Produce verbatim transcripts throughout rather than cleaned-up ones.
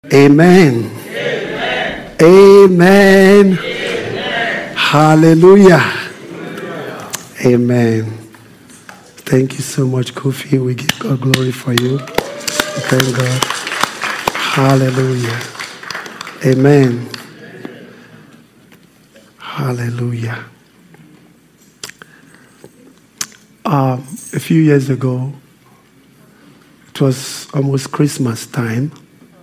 Amen. Amen. Amen. Amen. Hallelujah. Amen. Thank you so much, Kofi. We give God glory for you. Thank God. Hallelujah. Amen. Hallelujah. Um, a few years ago, it was almost Christmas time.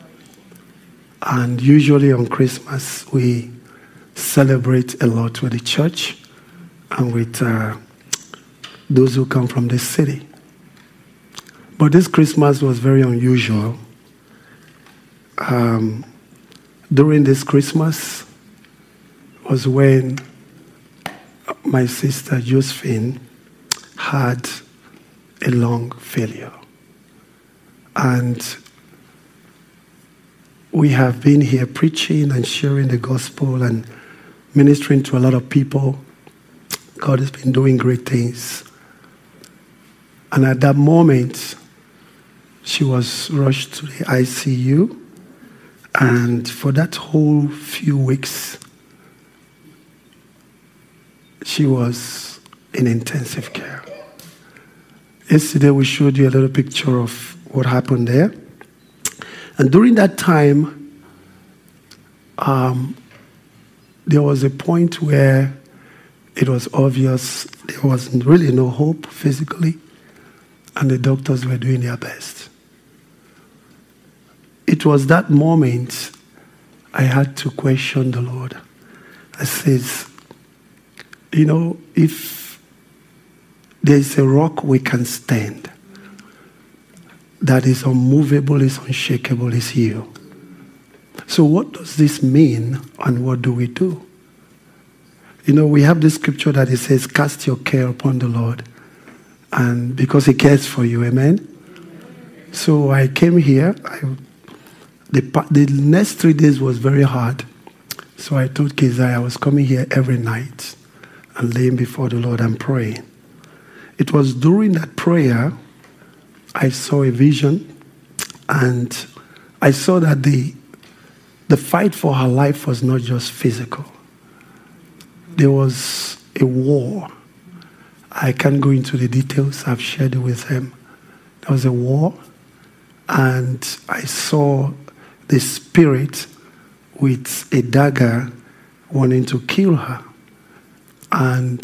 And usually on Christmas, we celebrate a lot with the church and with uh, those who come from the city. But this Christmas was very unusual. Um, during this Christmas was when my sister Josephine had a lung failure. And we have been here preaching and sharing the gospel and ministering to a lot of people. God has been doing great things. And at that moment, she was rushed to the I C U. And for that whole few weeks, she was in intensive care. Yesterday, we showed you a little picture of what happened there. And during that time, um, there was a point where it was obvious there was really no hope physically, and the doctors were doing their best. It was that moment I had to question the Lord. I says, you know, if there's a rock we can stand, that is unmovable, is unshakable, is you. So what does this mean, and what do we do? You know, we have this scripture that it says, cast your care upon the Lord, and because he cares for you, amen? So I came here. I, the, the next three days was very hard. So I told Keziah I was coming here every night and laying before the Lord and praying. It was during that prayer I saw a vision, and I saw that the, the fight for her life was not just physical. There was a war. I can't go into the details. I've shared it with them. There was a war, and I saw the spirit with a dagger wanting to kill her. And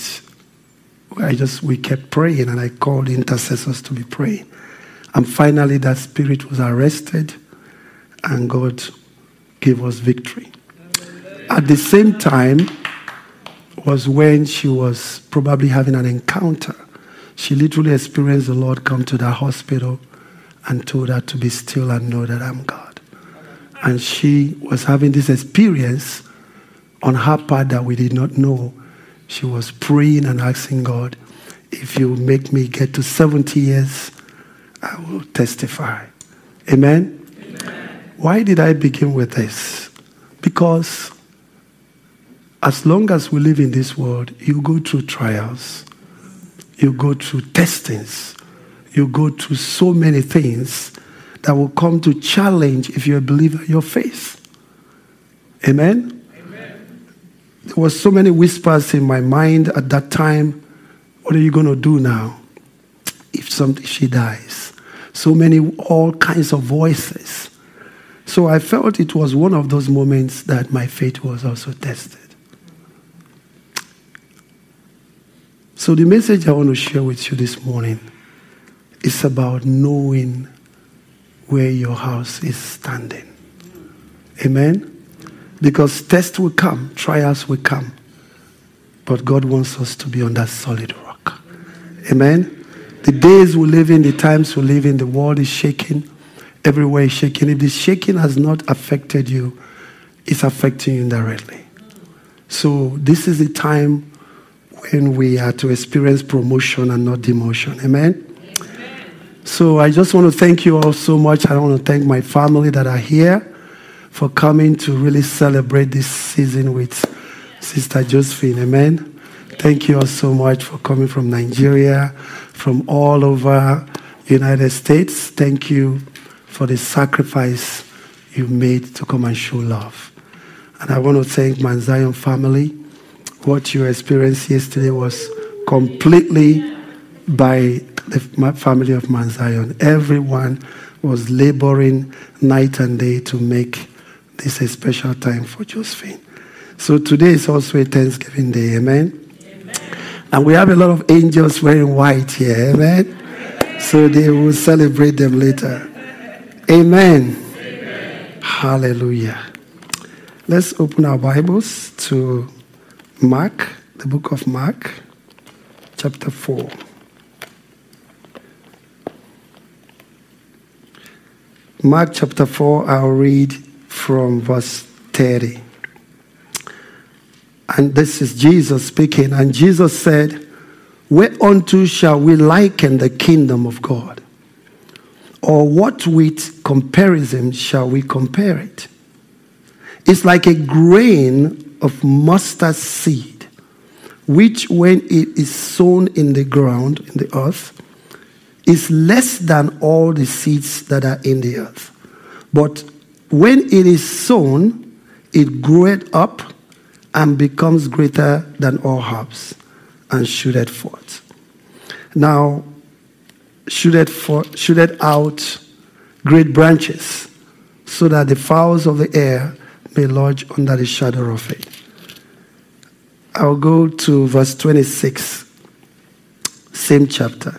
I just, we kept praying, and I called intercessors to be praying. And finally, that spirit was arrested, and God gave us victory. At the same time was when she was probably having an encounter. She literally experienced the Lord come to that hospital and told her to be still and know that I'm God. And she was having this experience on her part that we did not know. She was praying and asking God, if you make me get to seventy years, I will testify. Amen? Amen? Why did I begin with this? Because as long as we live in this world, you go through trials. You go through testings. You go through so many things that will come to challenge, if you're a believer, your faith. Amen? Amen? There were so many whispers in my mind at that time. What are you going to do now if something she dies? So many, all kinds of voices. So I felt it was one of those moments that my faith was also tested. So the message I want to share with you this morning is about knowing where your house is standing. Amen? Because tests will come, trials will come, but God wants us to be on that solid rock. Amen? The days we live in, the times we live in, the world is shaking. Everywhere is shaking. If the shaking has not affected you, it's affecting you indirectly. So this is the time when we are to experience promotion and not demotion. Amen? Amen? So I just want to thank you all so much. I want to thank my family that are here for coming to really celebrate this season with Sister Josephine. Amen? Thank you all so much for coming from Nigeria, from all over the United States. Thank you for the sacrifice you've made to come and show love. And I want to thank my Zion family. What you experienced yesterday was completely by the family of Mount Zion. Everyone was laboring night and day to make this a special time for Josephine. So today is also a Thanksgiving Day, amen? Amen. And we have a lot of angels wearing white here, amen? Amen. So they will celebrate them later. Amen. Amen. Hallelujah. Let's open our Bibles to Mark, the book of Mark, chapter four. Mark chapter four, I'll read from verse thirty. And this is Jesus speaking. And Jesus said, whereunto shall we liken the kingdom of God? Or what with comparison shall we compare it? It's like a grain of mustard seed, which when it is sown in the ground, in the earth, is less than all the seeds that are in the earth. But when it is sown, it groweth up and becomes greater than all herbs, and shooteth forth. Now, shooteth, forth, shooteth out great branches, so that the fowls of the air may lodge under the shadow of it. I'll go to verse twenty-six, same chapter.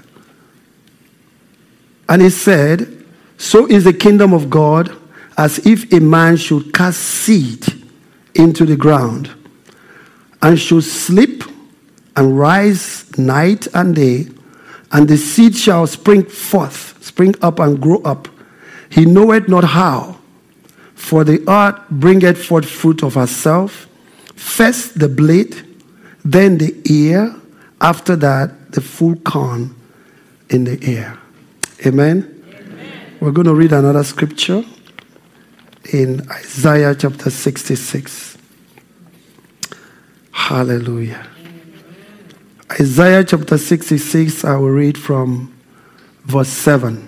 And he said, so is the kingdom of God, as if a man should cast seed into the ground, and should sleep and rise night and day, and the seed shall spring forth, spring up and grow up. He knoweth not how, for the earth bringeth forth fruit of herself, first the blade, then the ear, after that the full corn in the ear. Amen? Amen. We're going to read another scripture in Isaiah chapter sixty-six. Hallelujah. Isaiah chapter sixty-six, I will read from verse seven.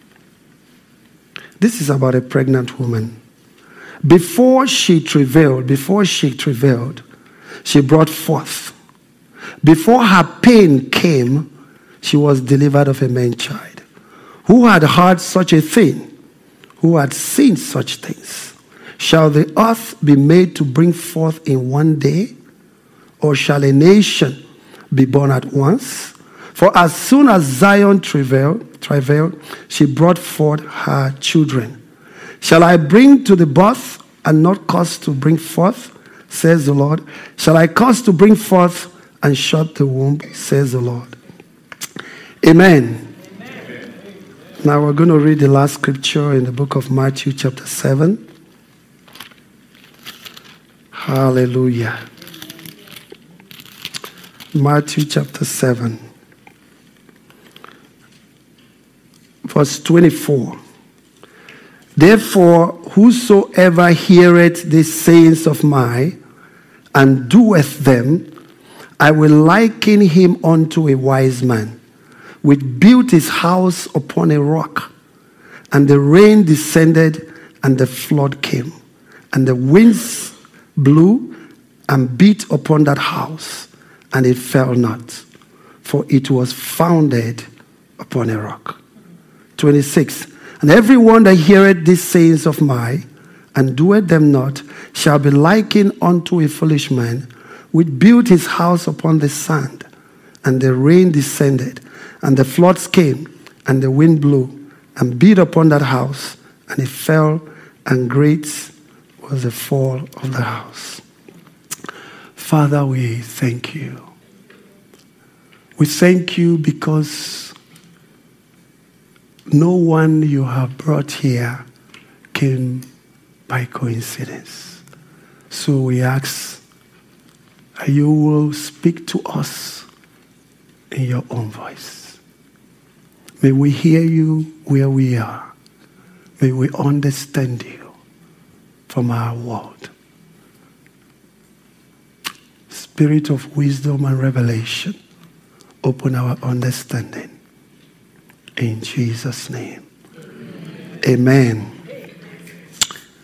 This is about a pregnant woman. Before she travailed, before she travailed, she brought forth. Before her pain came, she was delivered of a man-child. Who had heard such a thing? Who had seen such things? Shall the earth be made to bring forth in one day? Or shall a nation be born at once? For as soon as Zion travailed, travailed, she brought forth her children. Shall I bring to the birth and not cause to bring forth, says the Lord? Shall I cause to bring forth and shut the womb, says the Lord? Amen. Amen. Now we're going to read the last scripture in the book of Matthew chapter seven. Hallelujah. Matthew chapter seven, verse twenty-four. Therefore, whosoever heareth these sayings of mine and doeth them, I will liken him unto a wise man, which built his house upon a rock. And the rain descended, and the flood came, and the winds blew and beat upon that house, and it fell not, for it was founded upon a rock. twenty-six. And everyone that heareth these sayings of mine, and doeth them not, shall be likened unto a foolish man, which built his house upon the sand. And the rain descended, and the floods came, and the wind blew, and beat upon that house, and it fell, and great was the fall of the house. Father, we thank you. We thank you because no one you have brought here came by coincidence. So we ask that you will speak to us in your own voice. May we hear you where we are. May we understand you from our world. Spirit of wisdom and revelation, open our understanding. In Jesus' name. Amen. Amen.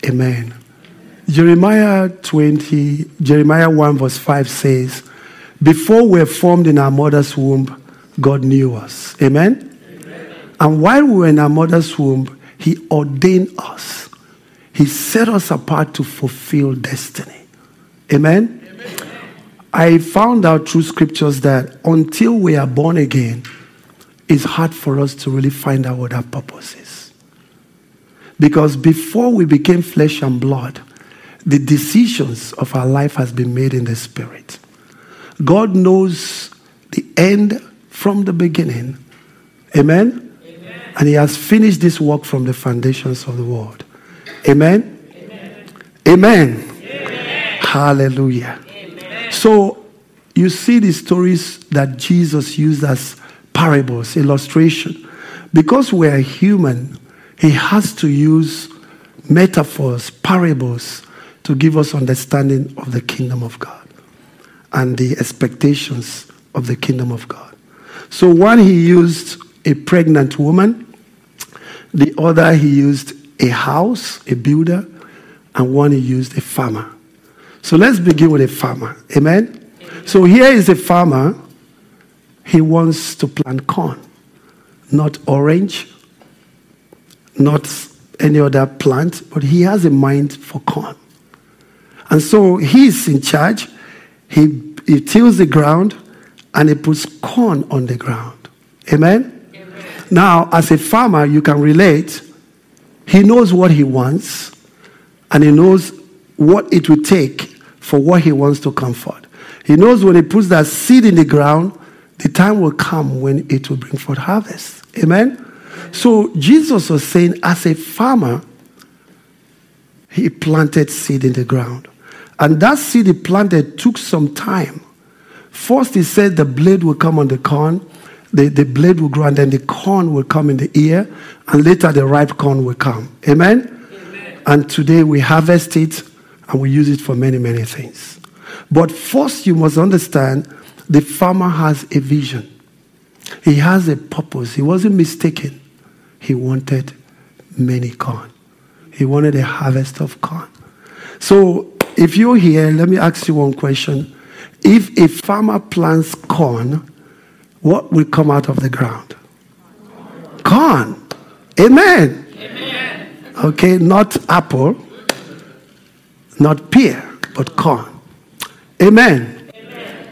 Amen. Jeremiah twenty, Jeremiah one verse five says, before we were formed in our mother's womb, God knew us. Amen? Amen? And while we were in our mother's womb, he ordained us. He set us apart to fulfill destiny. Amen? Amen? I found out through scriptures that until we are born again, it's hard for us to really find out what our purpose is. Because before we became flesh and blood, the decisions of our life has been made in the spirit. God knows the end from the beginning. Amen? Amen? And he has finished this work from the foundations of the world. Amen? Amen. Amen. Amen. Hallelujah. Amen. So you see the stories that Jesus used as parables, illustration. Because we are human, he has to use metaphors, parables, to give us understanding of the kingdom of God and the expectations of the kingdom of God. So one, he used a pregnant woman. The other, he used a house, a builder. And one, he used a farmer. So let's begin with a farmer. Amen? Amen. So here is a farmer. He wants to plant corn. Not orange, not any other plant, but he has a mind for corn. And so he's in charge. He, he tills the ground and he puts corn on the ground. Amen? Amen? Now, as a farmer, you can relate. He knows what he wants and he knows what it will take for what he wants to come forth. He knows when he puts that seed in the ground, the time will come when it will bring forth harvest. Amen? Amen. So Jesus was saying, as a farmer, he planted seed in the ground. And that seed he planted took some time. First he said the blade will come on the corn, the, the blade will grow, and then the corn will come in the ear, and later the ripe corn will come. Amen? Amen. And today we harvest it, and we use it for many, many things. But first you must understand, the farmer has a vision. He has a purpose. He wasn't mistaken. He wanted many corn. He wanted a harvest of corn. So if you're here, let me ask you one question. If a farmer plants corn, what will come out of the ground? Corn. Amen. Amen. Okay, not apple, not pear, but corn. Amen. Amen.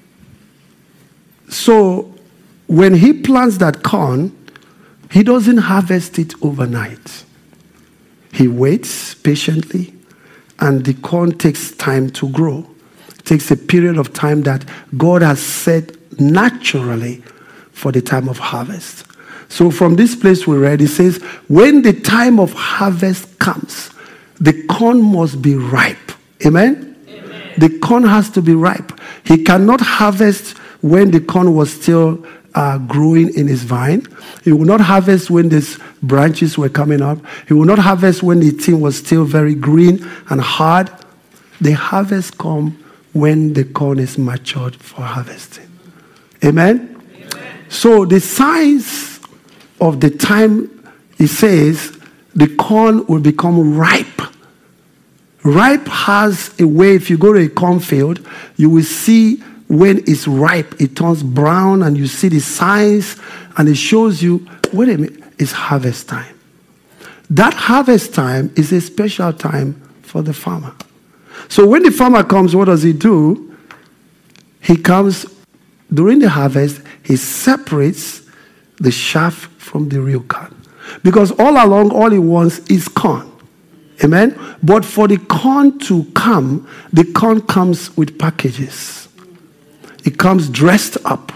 So when he plants that corn, he doesn't harvest it overnight. He waits patiently, and the corn takes time to grow. It takes a period of time that God has set naturally for the time of harvest. So from this place we read, it says, when the time of harvest comes, the corn must be ripe. Amen? Amen. The corn has to be ripe. He cannot harvest when the corn was still uh, growing in his vine. He will not harvest when these branches were coming up. He will not harvest when the thing was still very green and hard. The harvest comes when the corn is matured for harvesting. Amen? Amen? So the signs of the time, it says, the corn will become ripe. Ripe has a way, if you go to a cornfield, you will see when it's ripe, it turns brown and you see the signs and it shows you, wait a minute, it's harvest time. That harvest time is a special time for the farmer. So when the farmer comes, what does he do? He comes, during the harvest, he separates the chaff from the real corn. Because all along, all he wants is corn. Amen? But for the corn to come, the corn comes with packages. It comes dressed up.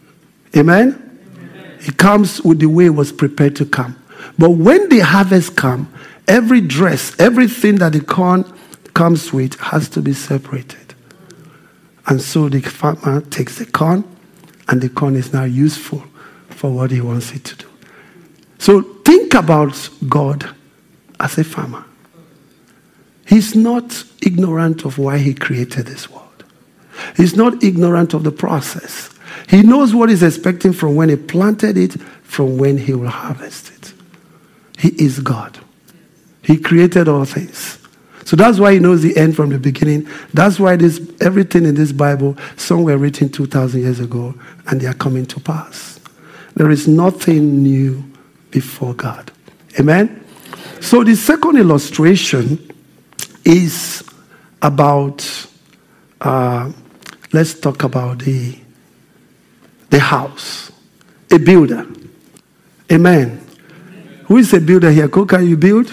Amen? Amen? It comes with the way it was prepared to come. But when the harvest comes, every dress, everything that the corn comes with has to be separated. And so the farmer takes the corn, and the corn is now useful for what he wants it to do. So think about God as a farmer. He's not ignorant of why he created this world. He's not ignorant of the process. He knows what he's expecting from when he planted it, from when he will harvest it. He is God. He created all things. So that's why he knows the end from the beginning. That's why this everything in this Bible, some were written two thousand years ago, and they are coming to pass. There is nothing new before God. Amen? So the second illustration is about, uh, let's talk about the, the house. A builder. Amen. Who is a builder here? Can you build?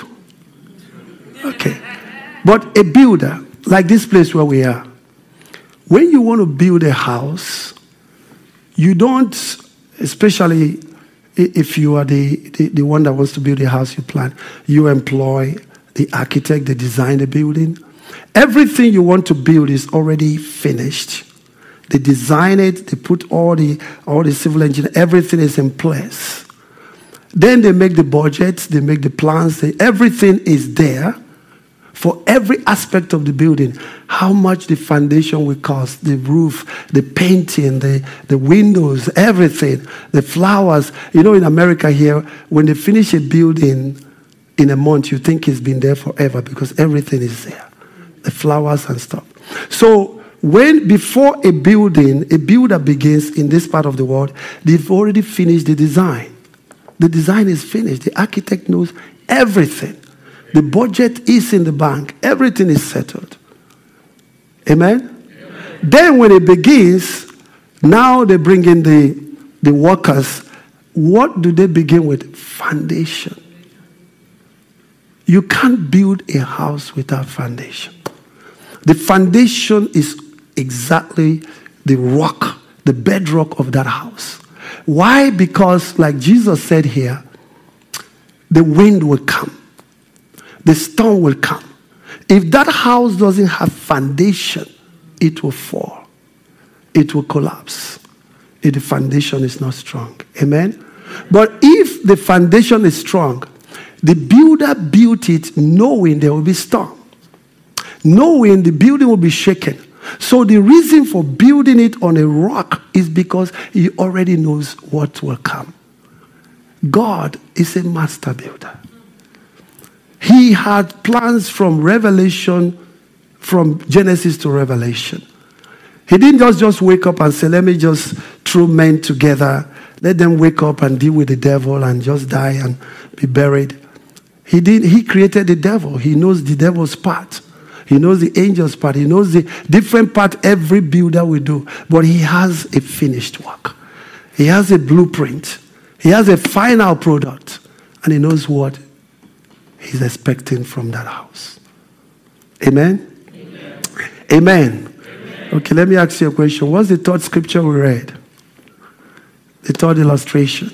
Okay. But a builder, like this place where we are, when you want to build a house, you don't, especially if you are the, the, the one that wants to build a house, you plan, you employ the architect, they design the building. Everything you want to build is already finished. They design it, they put all the all the civil engineering, everything is in place. Then they make the budgets, they make the plans, they, everything is there for every aspect of the building. How much the foundation will cost, the roof, the painting, the, the windows, everything, the flowers. You know, in America here, when they finish a building in a month, you think it's been there forever because everything is there. The flowers and stuff. So when, before a building, a builder begins in this part of the world, they've already finished the design. The design is finished. The architect knows everything. The budget is in the bank. Everything is settled. Amen? Amen? Then when it begins, now they bring in the, the workers. What do they begin with? Foundation. You can't build a house without foundation. The foundation is exactly the rock, the bedrock of that house. Why? Because, like Jesus said here, the wind will come. The storm will come. If that house doesn't have foundation, it will fall. It will collapse. If the foundation is not strong. Amen? But if the foundation is strong, the builder built it knowing there will be storm. Knowing the building will be shaken. So the reason for building it on a rock is because he already knows what will come. God is a master builder. He had plans from Revelation, from Genesis to Revelation. He didn't just, just wake up and say, let me just throw men together, let them wake up and deal with the devil and just die and be buried. He did. He created the devil. He knows the devil's part. He knows the angel's part. He knows the different part every builder will do. But he has a finished work. He has a blueprint. He has a final product. And he knows what he's expecting from that house. Amen? Amen? Amen. Amen. Okay, let me ask you a question. What's the third scripture we read? The third illustration.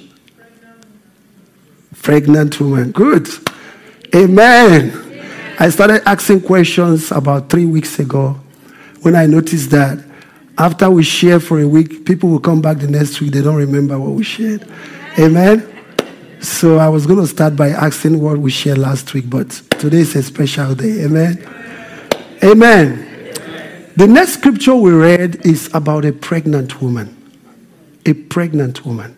Pregnant woman. Good. Amen. Amen. I started asking questions about three weeks ago when I noticed that after we share for a week, people will come back the next week. They don't remember what we shared. Amen. So I was going to start by asking what we shared last week, but today is a special day. Amen. Amen. Amen. The next scripture we read is about a pregnant woman. A pregnant woman.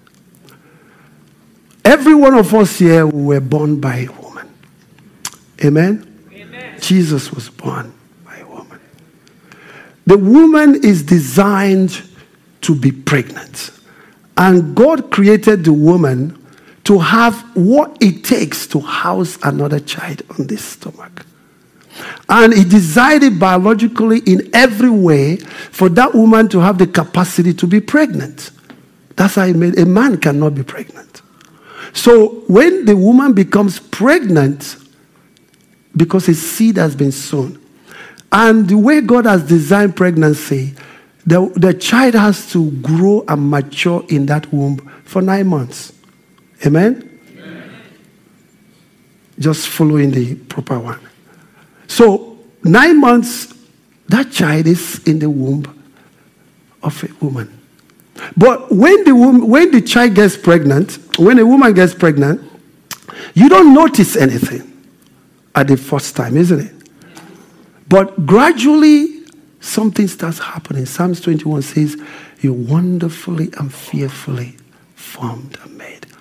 Every one of us here were born by a woman. Amen. Amen. Jesus was born by a woman. The woman is designed to be pregnant. And God created the woman to have what it takes to house another child on this stomach. And he designed it biologically in every way for that woman to have the capacity to be pregnant. That's how he made a man cannot be pregnant. So when the woman becomes pregnant, because a seed has been sown, and the way God has designed pregnancy, the, the child has to grow and mature in that womb for nine months. Amen? Amen? Just following the proper one. So, nine months, that child is in the womb of a woman. But when the woman, when the child gets pregnant, when a woman gets pregnant, you don't notice anything at the first time, isn't it? But gradually, something starts happening. Psalms twenty-one says, you're wonderfully and fearfully formed and made.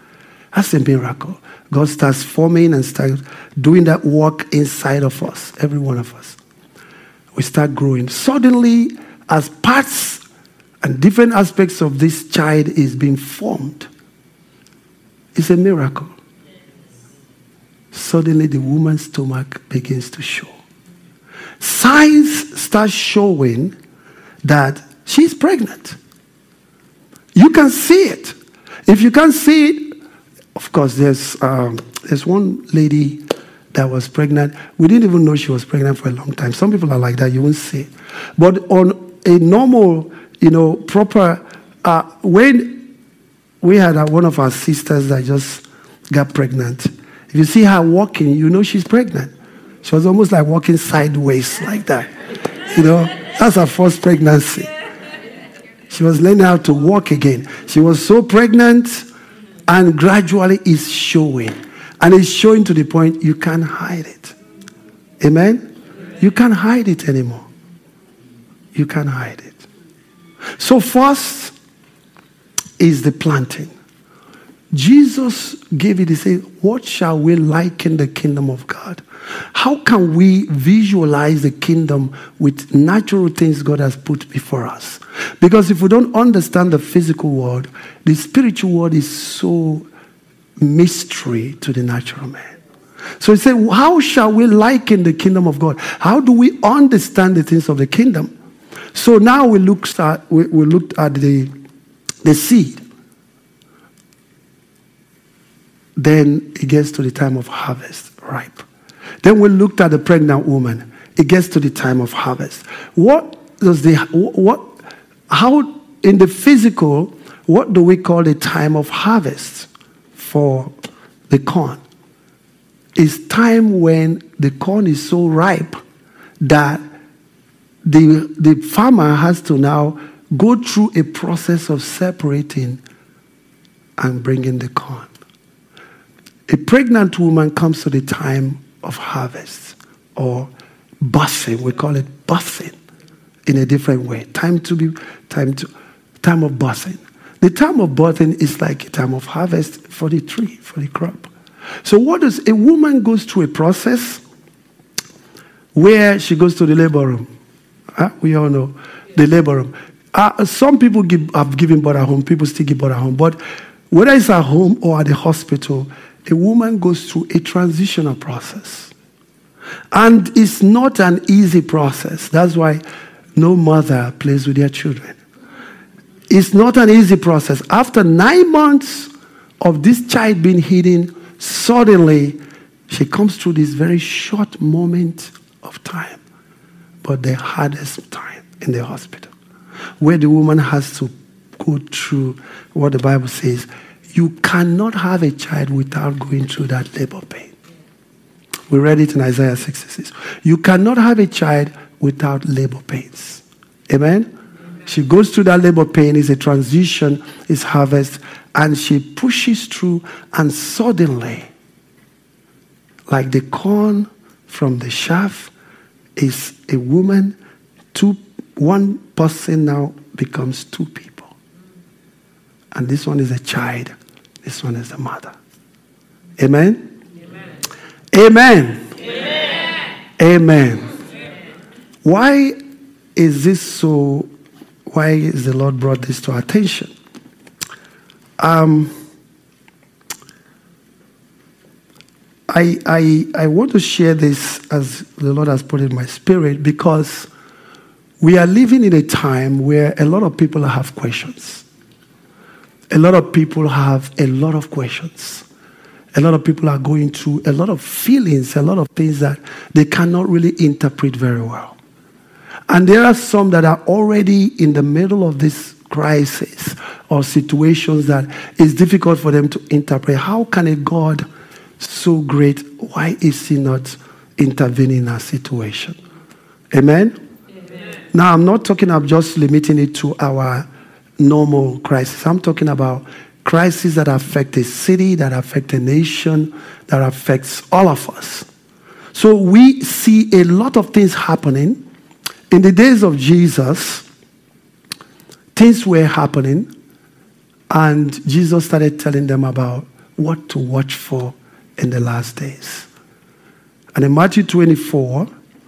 That's a miracle. God starts forming and starts doing that work inside of us, every one of us. We start growing. Suddenly, as parts and different aspects of this child is being formed, it's a miracle. Suddenly, the woman's stomach begins to show. Signs start showing that she's pregnant. You can see it. If you can't see it, of course, there's um, there's one lady that was pregnant. We didn't even know she was pregnant for a long time. Some people are like that. You won't see it. But on a normal, you know, proper, uh, when we had uh, one of our sisters that just got pregnant, if you see her walking, you know she's pregnant. She was almost like walking sideways like that. You know, that's her first pregnancy. She was learning how to walk again. She was so pregnant, and gradually it's showing. And it's showing to the point you can't hide it. Amen? You can't hide it anymore. You can't hide it. So first is the planting. Jesus gave it, he said, what shall we liken the kingdom of God? How can we visualize the kingdom with natural things God has put before us? Because if we don't understand the physical world, the spiritual world is so mystery to the natural man. So he said, how shall we liken the kingdom of God? How do we understand the things of the kingdom? So now we looked at, we, we looked at the, the seed. Then it gets to the time of harvest, ripe. Then we looked at the pregnant woman. It gets to the time of harvest. What does the, what, how, in the physical, what do we call the time of harvest for the corn? It's time when the corn is so ripe that the, the farmer has to now go through a process of separating and bringing the corn. A pregnant woman comes to the time of harvest or birthing. We call it birthing in a different way. Time to be, time to, time of birthing. The time of birthing is like a time of harvest for the tree, for the crop. So what does a woman goes through a process where she goes to the labor room. Uh, we all know the labor room. Uh, some people give, have given birth at home. People still give birth at home. But whether it's at home or at the hospital, a woman goes through a transitional process. And it's not an easy process. That's why no mother plays with their children. It's not an easy process. After nine months of this child being hidden, suddenly she comes through this very short moment of time, but the hardest time in the hospital, where the woman has to go through what the Bible says. You cannot have a child without going through that labor pain. We read it in Isaiah sixty-six. You cannot have a child without labor pains. Amen? Amen. She goes through that labor pain. It's a transition. It's harvest. And she pushes through. And suddenly, like the corn from the shaft, is a woman. Two, one person now becomes two people. And this one is a child. This one is the mother. Amen? Amen. Amen. Amen. Amen. Amen. Why is this so, why is the Lord brought this to our attention? Um, I, I, I want to share this as the Lord has put it in my spirit, because we are living in a time where a lot of people have questions. A lot of people have a lot of questions. A lot of people are going through a lot of feelings, a lot of things that they cannot really interpret very well. And there are some that are already in the middle of this crisis or situations that it's difficult for them to interpret. How can a God so great, why is he not intervening in our situation? Amen? Amen. Now, I'm not talking about just limiting it to our normal crisis. I'm talking about crises that affect a city, that affect a nation, that affects all of us. So we see a lot of things happening. In the days of Jesus, things were happening, and Jesus started telling them about what to watch for in the last days. And in Matthew twenty-four,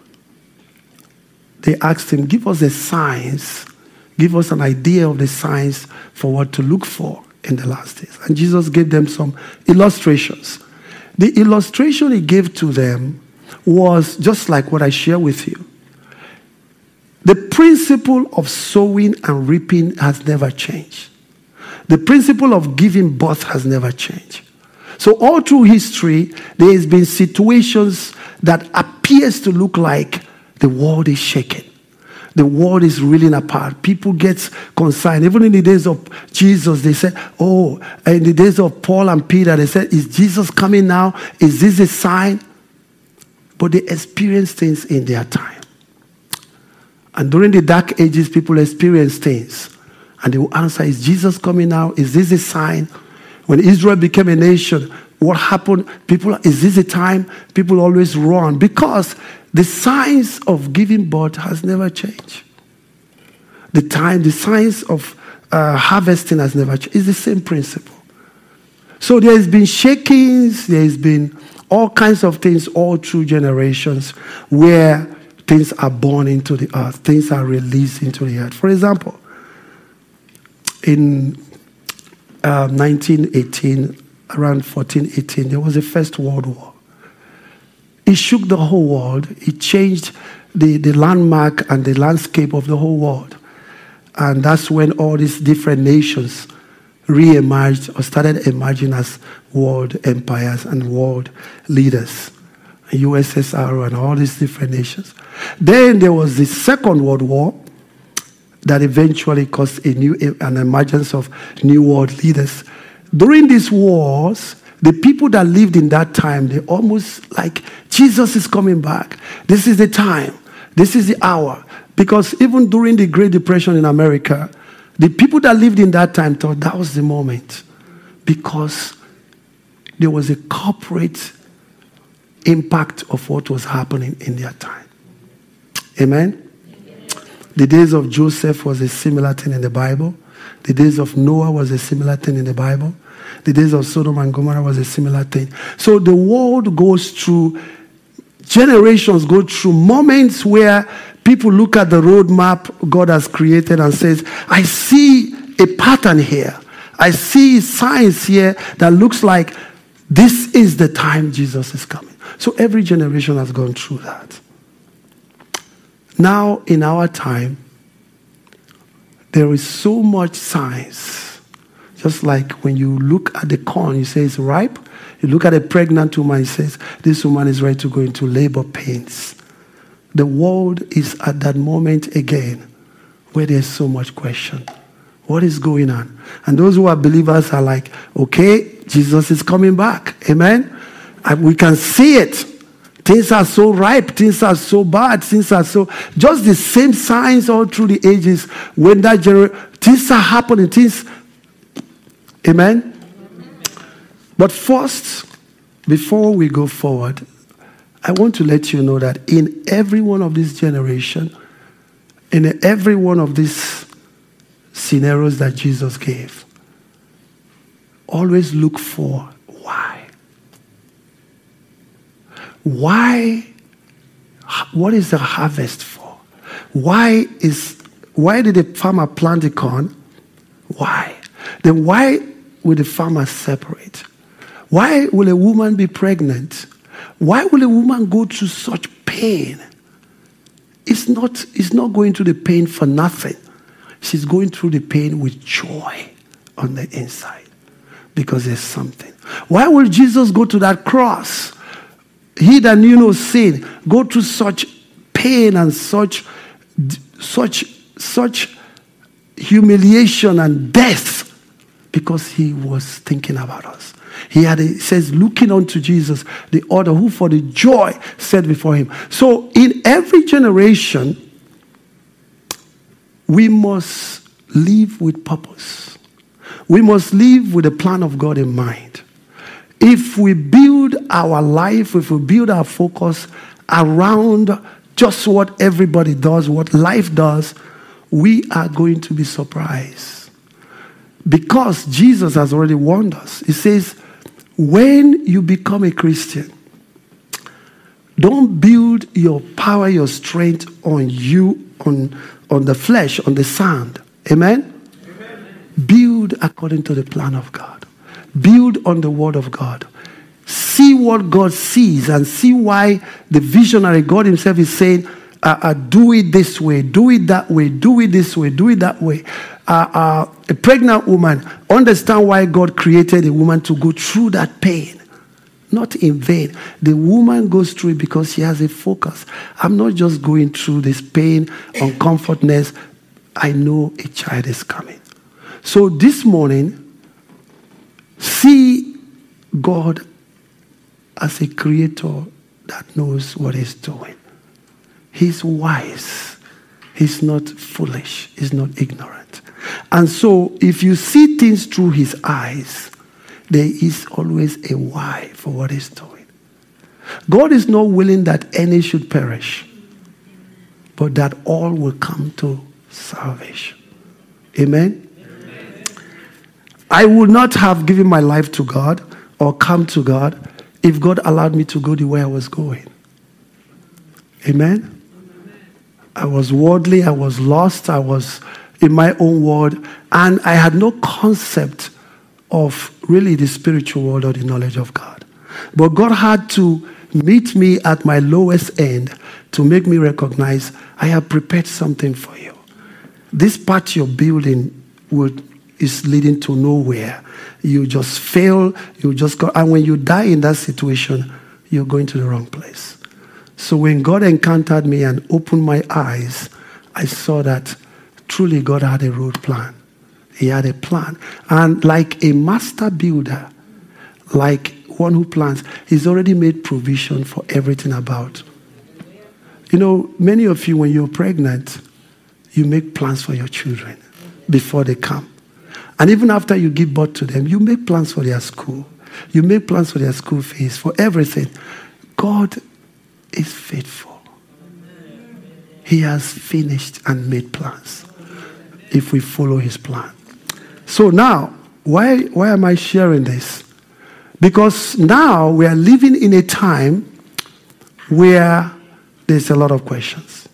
they asked him, give us the signs, give us an idea of the signs for what to look for in the last days. And Jesus gave them some illustrations. The illustration he gave to them was just like what I share with you. The principle of sowing and reaping has never changed. The principle of giving birth has never changed. So all through history, there has been situations that appears to look like the world is shaking. The world is reeling apart. People get concerned. Even in the days of Jesus, they said, oh, in the days of Paul and Peter, they said, is Jesus coming now? Is this a sign? But they experienced things in their time. And during the dark ages, people experienced things. And they will answer, is Jesus coming now? Is this a sign? When Israel became a nation, what happened? People, is this a time? People always run because the science of giving birth has never changed. The time, the science of uh, harvesting has never changed. It's the same principle. So there has been shakings, there has been all kinds of things all through generations where things are born into the earth, things are released into the earth. For example, in uh, nineteen eighteen, around fourteen eighteen, there was the First World War. It shook the whole world. It changed the, the landmark and the landscape of the whole world. And that's when all these different nations re-emerged or started emerging as world empires and world leaders. U S S R and all these different nations. Then there was the Second World War that eventually caused a new an emergence of new world leaders. During these wars, the people that lived in that time, they almost like, Jesus is coming back. This is the time. This is the hour. Because even during the Great Depression in America, the people that lived in that time thought that was the moment. Because there was a corporate impact of what was happening in their time. Amen? The days of Joseph was a similar thing in the Bible. The days of Noah was a similar thing in the Bible. The days of Sodom and Gomorrah was a similar thing. So the world goes through, generations go through moments where people look at the roadmap God has created and says, I see a pattern here. I see signs here that looks like this is the time Jesus is coming. So every generation has gone through that. Now, in our time, there is so much science. Just like when you look at the corn, you say it's ripe. You look at a pregnant woman, it says, this woman is ready to go into labor pains. The world is at that moment again where there's so much question. What is going on? And those who are believers are like, okay, Jesus is coming back. Amen? And we can see it. Things are so ripe, things are so bad, things are so... Just the same signs all through the ages when that generation... Things are happening, things... Amen? But first, before we go forward, I want to let you know that in every one of these generations, in every one of these scenarios that Jesus gave, always look for why. Why? What is the harvest for? Why is why did the farmer plant the corn? Why? Then why will the farmer separate? Why will a woman be pregnant? Why will a woman go through such pain? It's not, it's not going through the pain for nothing. She's going through the pain with joy on the inside because there's something. Why will Jesus go to that cross? He that knew no sin, go through such pain and such, such, such humiliation and death because he was thinking about us. He had, it says, looking unto Jesus, the author who for the joy set before him. So in every generation, we must live with purpose. We must live with the plan of God in mind. If we build our life, if we build our focus around just what everybody does, what life does, we are going to be surprised. Because Jesus has already warned us. He says, when you become a Christian, don't build your power, your strength on you, on, on the flesh, on the sand. Amen? Amen? Build according to the plan of God. Build on the word of God. See what God sees and see why the visionary God himself is saying, uh, uh, do it this way, do it that way, do it this way, do it that way. Uh, uh, a pregnant woman, understand why God created a woman to go through that pain. Not in vain. The woman goes through it because she has a focus. I'm not just going through this pain, uncomfortness. I know a child is coming. So this morning, see God as a creator that knows what he's doing. He's wise. He's not foolish. He's not ignorant. And so if you see things through his eyes, there is always a why for what he's doing. God is not willing that any should perish, but that all will come to salvation. Amen? Amen. I would not have given my life to God or come to God if God allowed me to go the way I was going. Amen? I was worldly, I was lost, I was in my own world, and I had no concept of really the spiritual world or the knowledge of God. But God had to meet me at my lowest end to make me recognize, I have prepared something for you. This path you're building would, is leading to nowhere. You just fail, you just go, and when you die in that situation, you're going to the wrong place. So when God encountered me and opened my eyes, I saw that truly God had a road plan. He had a plan. And like a master builder, like one who plans, he's already made provision for everything about. You know, many of you, when you're pregnant, you make plans for your children before they come. And even after you give birth to them, you make plans for their school. You make plans for their school fees, for everything. God is faithful. He has finished and made plans if we follow his plan. So now, why, why am I sharing this? Because now we are living in a time where there's a lot of questions.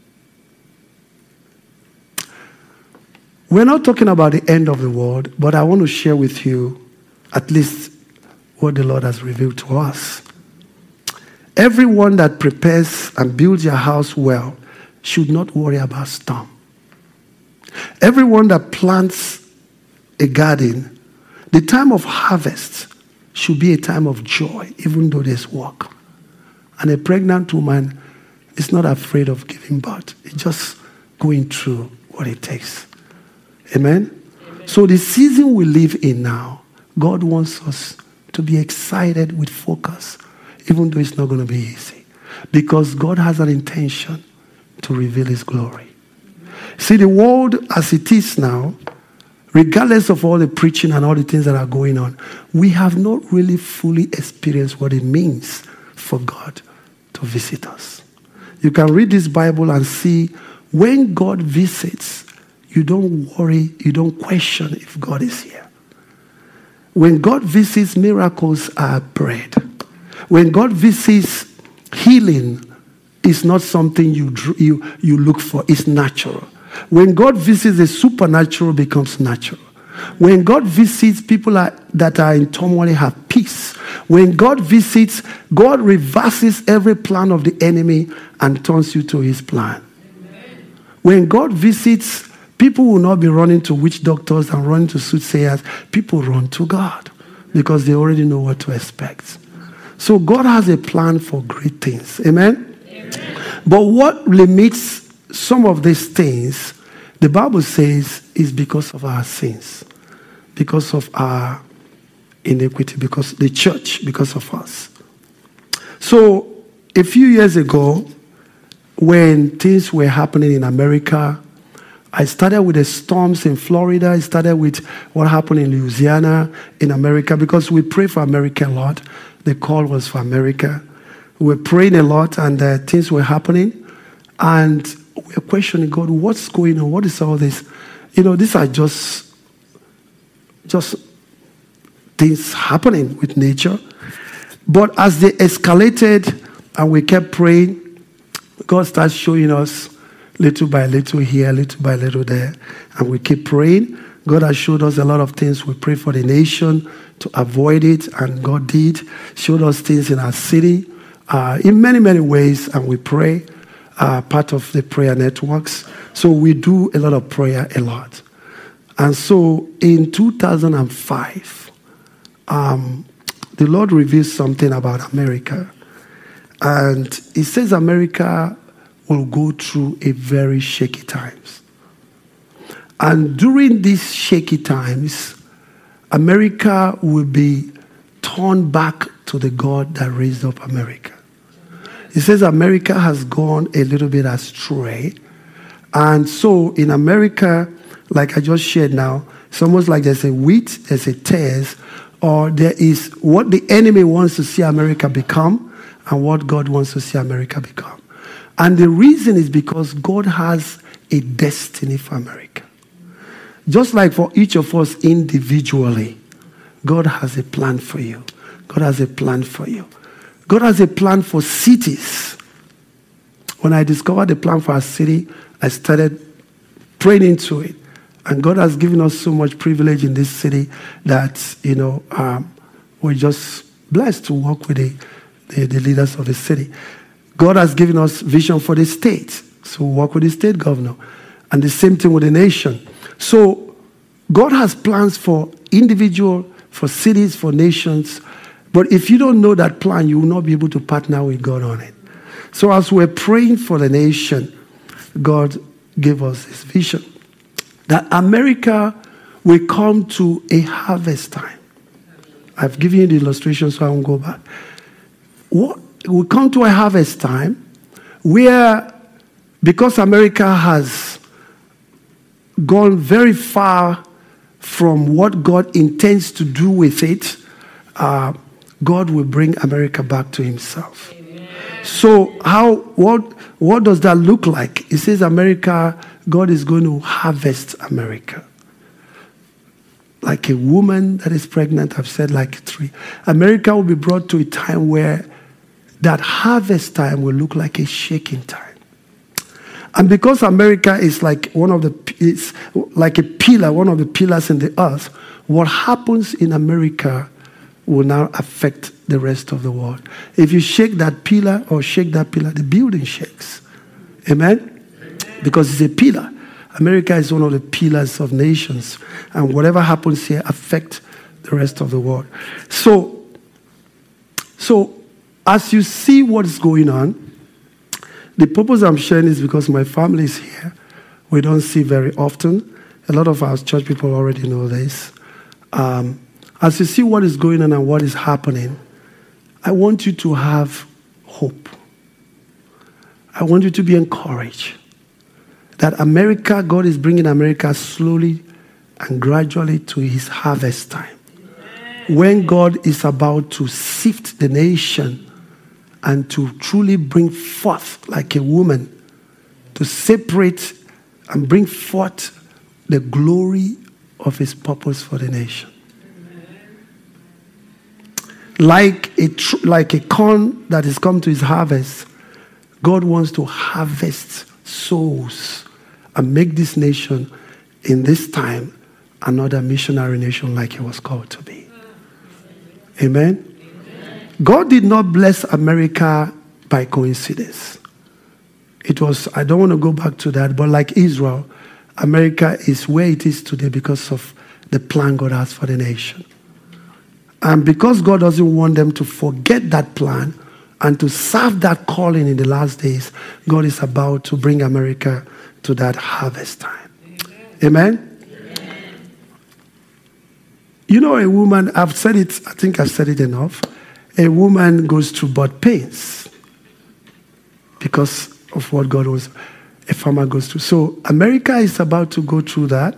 We're not talking about the end of the world, but I want to share with you at least what the Lord has revealed to us. Everyone that prepares and builds your house well should not worry about storm. Everyone that plants a garden, the time of harvest should be a time of joy, even though there's work. And a pregnant woman is not afraid of giving birth. It's just going through what it takes. Amen? Amen? So the season we live in now, God wants us to be excited with focus, even though it's not going to be easy. Because God has an intention to reveal his glory. See, the world as it is now, regardless of all the preaching and all the things that are going on, we have not really fully experienced what it means for God to visit us. You can read this Bible and see when God visits, you don't worry, you don't question if God is here. When God visits, miracles are bread. When God visits, healing is not something you, you, you look for, it's natural. When God visits, the supernatural becomes natural. When God visits, people are, that are in turmoil have peace. When God visits, God reverses every plan of the enemy and turns you to his plan. Amen. When God visits, people will not be running to witch doctors and running to soothsayers. People run to God because they already know what to expect. So God has a plan for great things. Amen? Amen. But what limits some of these things, the Bible says, is because of our sins, because of our iniquity, because the church, because of us. So a few years ago, when things were happening in America, I started with the storms in Florida. I started with what happened in Louisiana, in America, because we pray for America a lot. The call was for America. We were praying a lot, and uh, things were happening. And we were questioning God, what's going on? What is all this? You know, these are just, just things happening with nature. But as they escalated and we kept praying, God starts showing us little by little here, little by little there. And we keep praying. God has showed us a lot of things. We pray for the nation to avoid it, and God did. Showed us things in our city uh, in many, many ways, and we pray, uh, part of the prayer networks. So we do a lot of prayer, a lot. And so in two thousand five, um, the Lord revealed something about America. And He says America will go through a very shaky times. And during these shaky times, America will be turned back to the God that raised up America. He says America has gone a little bit astray. And so in America, like I just shared now, it's almost like there's a wheat, there's a tares, or there is what the enemy wants to see America become and what God wants to see America become. And the reason is because God has a destiny for America. Just like for each of us individually, God has a plan for you. God has a plan for you. God has a plan for cities. When I discovered the plan for our city, I started praying into it. And God has given us so much privilege in this city that, you know, um, we're just blessed to work with the, the, the leaders of the city. God has given us vision for the state. So we work with the state governor. And the same thing with the nation. So God has plans for individual, for cities, for nations. But if you don't know that plan, you will not be able to partner with God on it. So as we're praying for the nation, God gave us this vision that America will come to a harvest time. I've given you the illustration, so I won't go back. What will come to a harvest time where, because America has gone very far from what God intends to do with it, uh, God will bring America back to Himself. Amen. So how what what does that look like? It says America, God is going to harvest America. Like a woman that is pregnant, I've said like a tree. America will be brought to a time where that harvest time will look like a shaking time. And because America is like one of the, it's like a pillar, one of the pillars in the earth, what happens in America will now affect the rest of the world. If you shake that pillar or shake that pillar, the building shakes. Amen? Amen. Because it's a pillar. America is one of the pillars of nations. And whatever happens here affects the rest of the world. So, so as you see what's going on, the purpose I'm sharing is because my family is here. We don't see very often. A lot of our church people already know this. Um, as you see what is going on and what is happening, I want you to have hope. I want you to be encouraged that America, God is bringing America slowly and gradually to His harvest time. When God is about to sift the nation and to truly bring forth, like a woman, to separate and bring forth the glory of His purpose for the nation. Like a, tr- like a corn that has come to his harvest, God wants to harvest souls and make this nation in this time another missionary nation like it was called to be. Amen? God did not bless America by coincidence. It was, I don't want to go back to that, but like Israel, America is where it is today because of the plan God has for the nation. And because God doesn't want them to forget that plan and to serve that calling in the last days, God is about to bring America to that harvest time. Amen? Amen? You know, a woman, I've said it, I think I've said it enough. A woman goes through birth pains because of what God was, a farmer goes through. So America is about to go through that,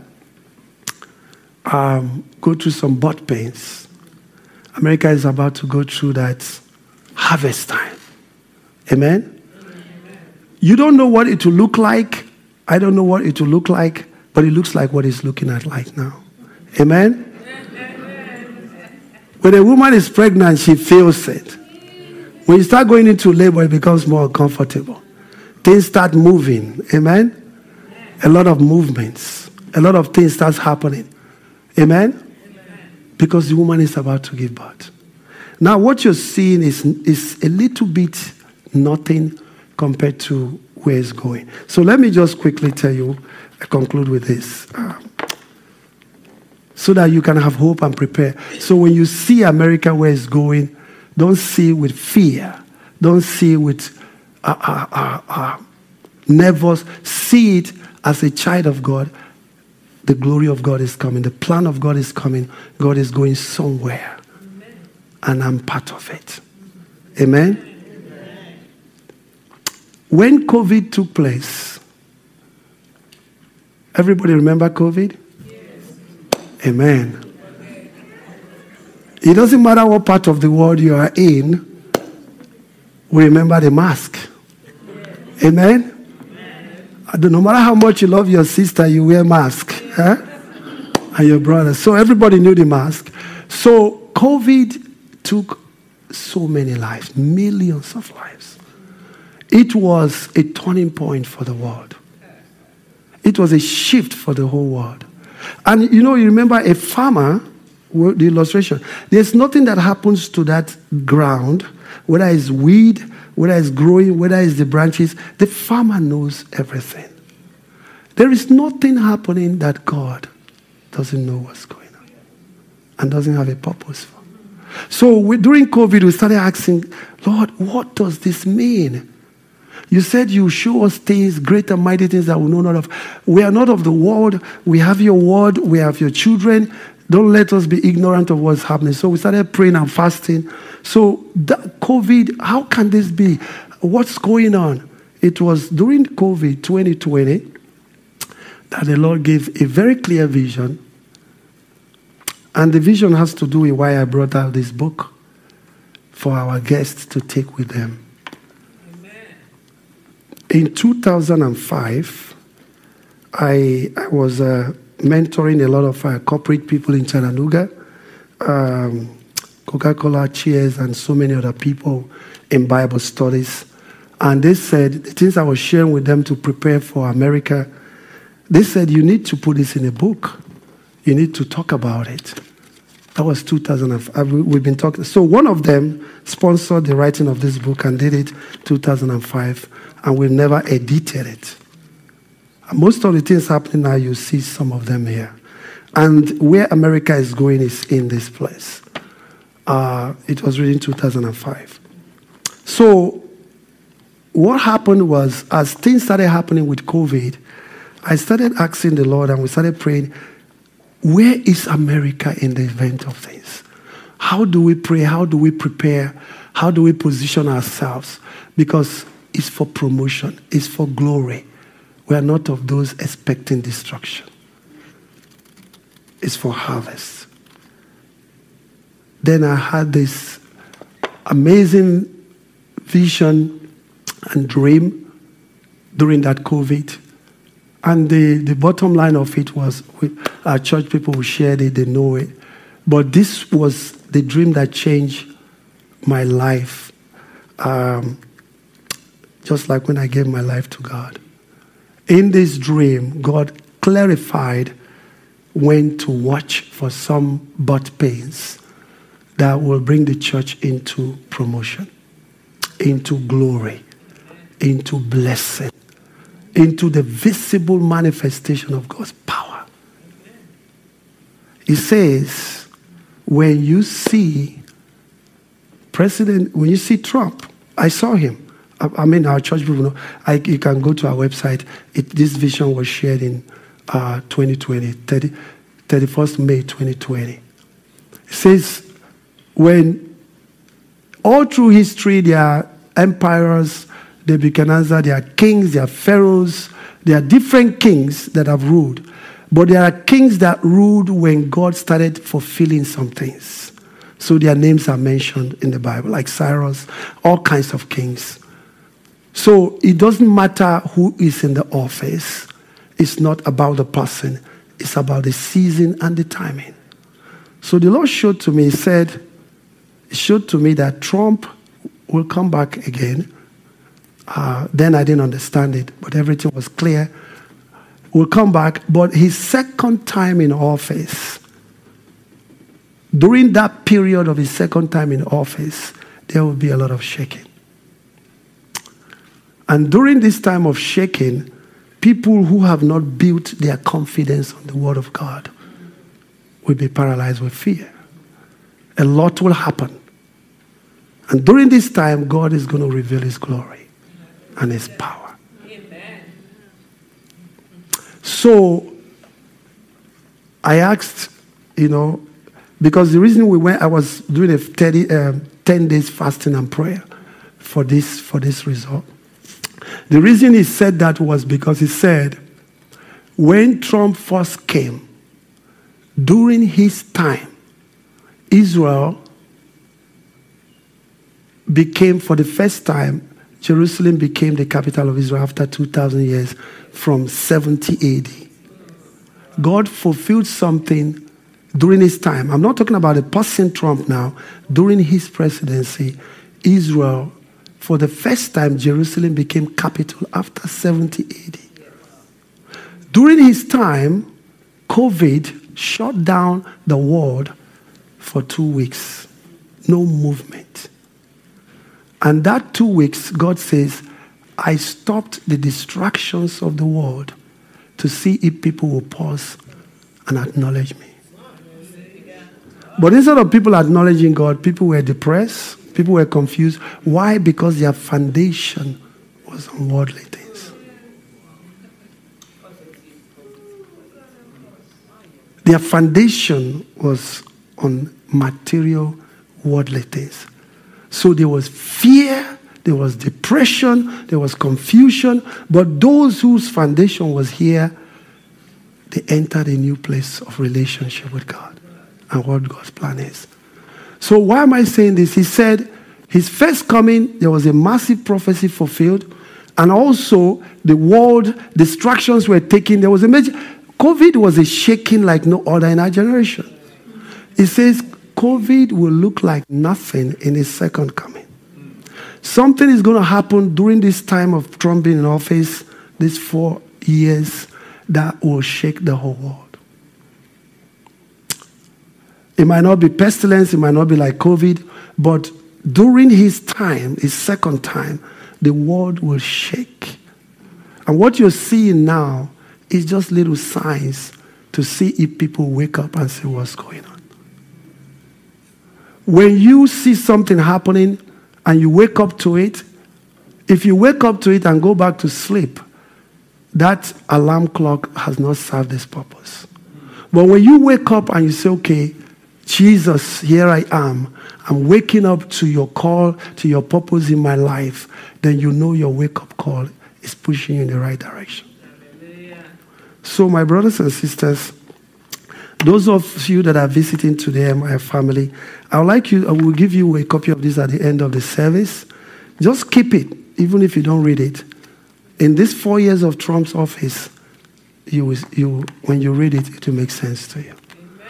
um, go through some birth pains. America is about to go through that harvest time. Amen? Amen? You don't know what it will look like. I don't know what it will look like, but it looks like what it's looking at like now. Amen? When a woman is pregnant, she feels it. When you start going into labor, it becomes more comfortable. Things start moving. Amen? A lot of movements. A lot of things starts happening. Amen? Because the woman is about to give birth. Now, what you're seeing is, is a little bit nothing compared to where it's going. So let me just quickly tell you, I conclude with this. Uh, so that you can have hope and prepare. So when you see America where it's going, don't see with fear. Don't see with uh, uh, uh, uh, nervous. See it as a child of God. The glory of God is coming. The plan of God is coming. God is going somewhere. Amen. And I'm part of it. Amen? Amen? When COVID took place, everybody remember COVID? Yes. Amen. It doesn't matter what part of the world you are in, we remember the mask. Yes. Amen? No matter how much you love your sister, you wear mask. Huh? And your brother. So everybody knew the mask. So COVID took so many lives, millions of lives. It was a turning point for the world. It was a shift for the whole world. And you know, you remember a farmer, the illustration, there's nothing that happens to that ground, whether it's weed, whether it's growing, whether it's the branches, the farmer knows everything. There is nothing happening that God doesn't know what's going on and doesn't have a purpose for. So we, during COVID, we started asking, Lord, what does this mean? You said you show us things, great and mighty things that we know not of. We are not of the world. We have your word. We have your children. Don't let us be ignorant of what's happening. So we started praying and fasting. So that COVID, how can this be? What's going on? It was during COVID twenty twenty that the Lord gave a very clear vision. And the vision has to do with why I brought out this book for our guests to take with them. Amen. In two thousand five, I, I was uh, mentoring a lot of uh, corporate people in Chattanooga, um, Coca-Cola, Cheers, and so many other people in Bible studies. And they said, the things I was sharing with them to prepare for America, they said, you need to put this in a book. You need to talk about it. That was two thousand five. We've been talking. So one of them sponsored the writing of this book and did it two thousand five, and we never edited it. And most of the things happening now, you see some of them here. And where America is going is in this place. Uh, it was written in two thousand five. So what happened was, as things started happening with COVID, I started asking the Lord and we started praying, where is America in the event of things? How do we pray? How do we prepare? How do we position ourselves? Because it's for promotion. It's for glory. We are not of those expecting destruction. It's for harvest. Then I had this amazing vision and dream during that COVID. And the, the bottom line of it was, our church people who shared it, they know it. But this was the dream that changed my life. Um, just like when I gave my life to God. In this dream, God clarified when to watch for some butt pains that will bring the church into promotion, into glory, into blessing, into the visible manifestation of God's power. He says, when you see President, when you see Trump, I saw him. I, I mean, our church people know. I, you can go to our website. It, this vision was shared in uh, twenty twenty, thirty, thirty-first May twenty twenty. It says, when all through history there are empires, Nebuchadnezzar, there are kings, there are pharaohs, there are different kings that have ruled. But there are kings that ruled when God started fulfilling some things. So their names are mentioned in the Bible, like Cyrus, all kinds of kings. So it doesn't matter who is in the office. It's not about the person. It's about the season and the timing. So the Lord showed to me, he said, showed to me that Trump will come back again. Uh, then I didn't understand it, but everything was clear. Will come back, but his second time in office, during that period of his second time in office, there will be a lot of shaking. And during this time of shaking, people who have not built their confidence on the Word of God will be paralyzed with fear. A lot will happen. And during this time, God is going to reveal His glory and His power. Amen. So, I asked, you know, because the reason we went, I was doing a thirty, uh, ten days fasting and prayer for this, for this result. The reason he said that was because he said, when Trump first came, during his time, Israel became, for the first time, Jerusalem became the capital of Israel after two thousand years from seventy A D. God fulfilled something during his time. I'm not talking about the person Trump now. During his presidency, Israel, for the first time, Jerusalem became capital after seventy A D. During his time, COVID shut down the world for two weeks. No movement. And that two weeks, God says, I stopped the distractions of the world to see if people will pause and acknowledge me. But instead of people acknowledging God, people were depressed, people were confused. Why? Because their foundation was on worldly things. Their foundation was on material, worldly things. So there was fear, there was depression, there was confusion. But those whose foundation was here, they entered a new place of relationship with God and what God's plan is. So why am I saying this? He said his first coming, there was a massive prophecy fulfilled. And also the world distractions were taken. There was a major, COVID was a shaking like no other in our generation. He says COVID will look like nothing in his second coming. Something is going to happen during this time of Trump being in office, these four years, that will shake the whole world. It might not be pestilence, it might not be like COVID, but during his time, his second time, the world will shake. And what you're seeing now is just little signs to see if people wake up and see what's going on. When you see something happening and you wake up to it, if you wake up to it and go back to sleep, that alarm clock has not served its purpose. But when you wake up and you say, okay, Jesus, here I am. I'm waking up to your call, to your purpose in my life. Then you know your wake-up call is pushing you in the right direction. Hallelujah. So my brothers and sisters, those of you that are visiting today, my family, I would like you, I will give you a copy of this at the end of the service. Just keep it, even if you don't read it. In these four years of Trump's office, you, you, when you read it, it will make sense to you.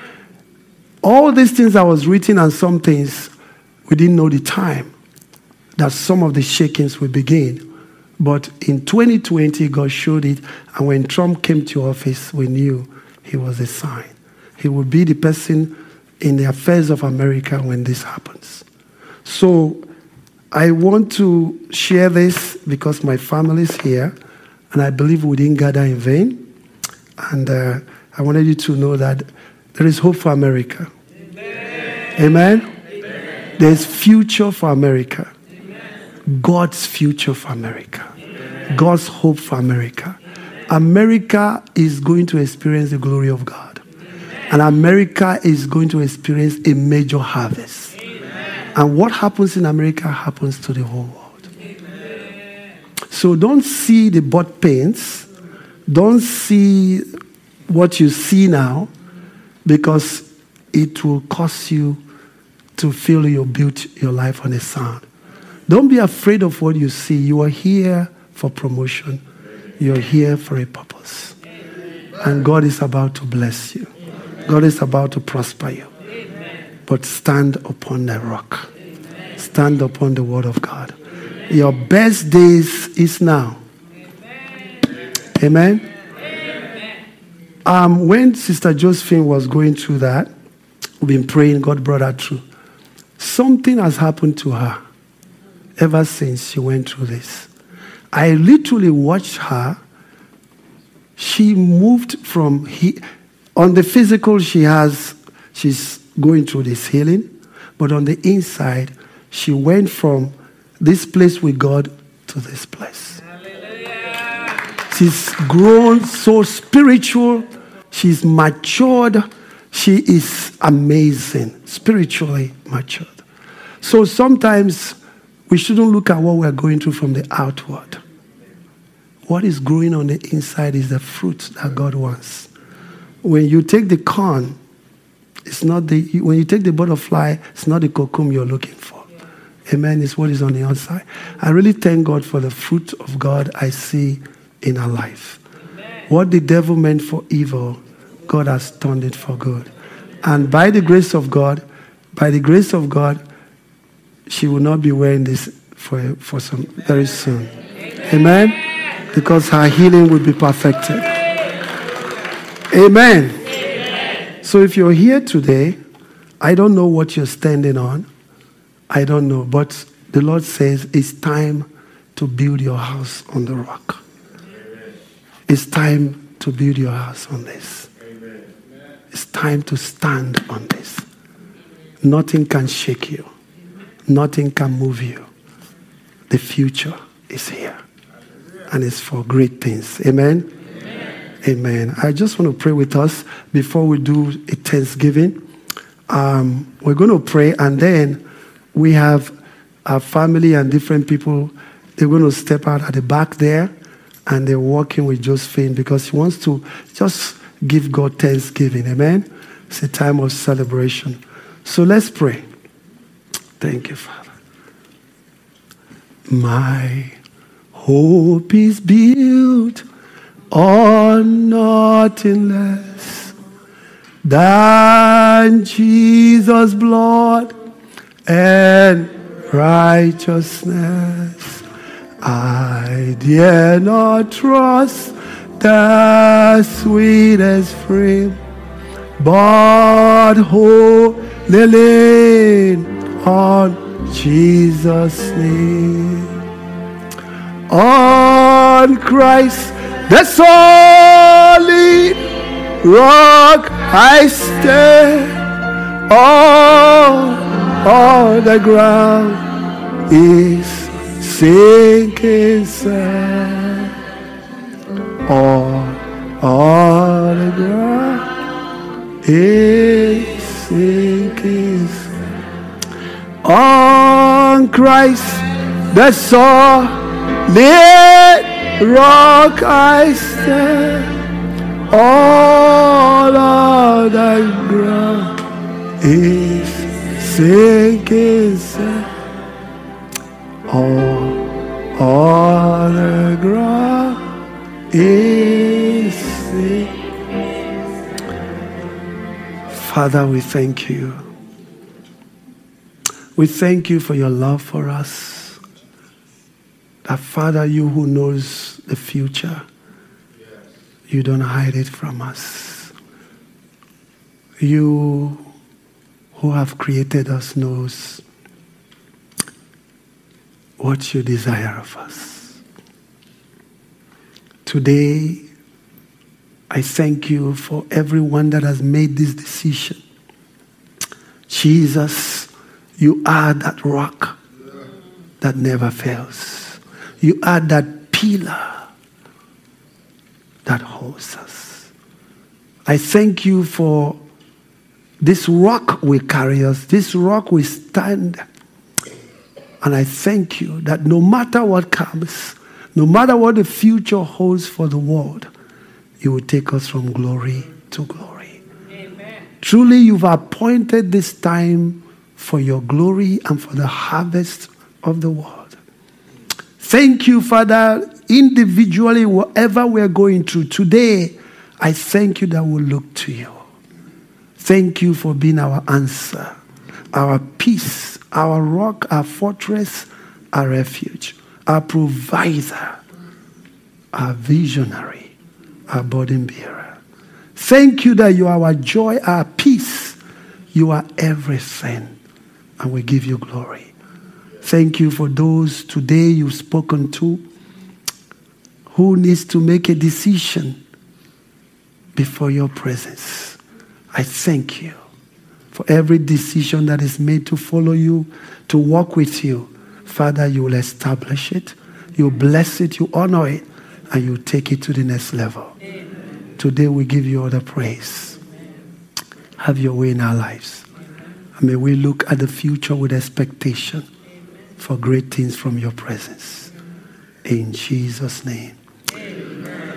All these things I was reading and some things, we didn't know the time that some of the shakings would begin. But in twenty twenty, God showed it. And when Trump came to office, we knew he was a sign. He would be the person in the affairs of America when this happens. So I want to share this because my family is here. And I believe we didn't gather in vain. And uh, I wanted you to know that there is hope for America. Amen. Amen? Amen. There is future for America. Amen. God's future for America. Amen. God's hope for America. Amen. America is going to experience the glory of God. Amen. And America is going to experience a major harvest. Amen. And what happens in America happens to the whole world. Amen. So don't see the butt pains. Don't see what you see now, because it will cause you to feel you built your life on a sand. Don't be afraid of what you see. You are here for promotion. You're here for a purpose. And God is about to bless you. God is about to prosper you. But stand upon the rock. Stand upon the word of God. Your best days is now. Amen. Um, when Sister Josephine was going through that, we've been praying, God brought her through. Something has happened to her ever since she went through this. I literally watched her. She moved from, he, on the physical, she has, she's going through this healing. But on the inside, she went from this place with God to this place. Hallelujah. She's grown so spiritual. She's matured. She is amazing, spiritually matured. So sometimes we shouldn't look at what we're going through from the outward. What is growing on the inside is the fruit that God wants. When you take the corn, it's not the, when you take the butterfly, it's not the cocoon you're looking for. Amen. It's what is on the outside. I really thank God for the fruit of God I see in our life. Amen. What the devil meant for evil, God has turned it for good. And by the grace of God, by the grace of God, she will not be wearing this for, for some very soon. Amen. Amen. Because her healing will be perfected. Amen. Amen. So if you're here today, I don't know what you're standing on. I don't know, but the Lord says it's time to build your house on the rock. Amen. It's time to build your house on this. Amen. It's time to stand on this. Nothing can shake you. Nothing can move you. The future is here. And it's for great things. Amen? Amen. Amen. I just want to pray with us before we do a Thanksgiving. Um, we're going to pray, and then we have our family and different people. They're going to step out at the back there, and they're working with Josephine because she wants to just give God thanksgiving. Amen? It's a time of celebration. So let's pray. Thank you, Father. My hope is built on nothing less than Jesus' blood and righteousness. I dare not trust the sweetest frame, but wholly lean on Jesus' name. On Christ, the solid rock I stand. All, all the ground is sinking sand. All, all the ground is sinking sand. On Christ, the solid rock I stand. All of the ground is sinking sand. All, all the ground is sinking. Father, we thank you. We thank you for your love for us. That Father, you who knows the future, you don't hide it from us. You who have created us knows what you desire of us. Today, I thank you for everyone that has made this decision. Jesus, you are that rock that never fails. You are that pillar that holds us. I thank you for this rock will carry us. This rock will stand. And I thank you that no matter what comes, no matter what the future holds for the world, you will take us from glory to glory. Amen. Truly, you've appointed this time for your glory and for the harvest of the world. Thank you, Father, individually, whatever we're going through today, I thank you that we'll look to you. Thank you for being our answer, our peace, our rock, our fortress, our refuge, our provider, our visionary, our burden bearer. Thank you that you are our joy, our peace. You are everything, and we give you glory. Thank you for those today you've spoken to who needs to make a decision before your presence. I thank you for every decision that is made to follow you, to walk with you. Father, you will establish it, you bless it, you honor it, and you take it to the next level. Amen. Today we give you all the praise. Amen. Have your way in our lives. And may we look at the future with expectation. Amen. For great things from your presence. In Jesus' name.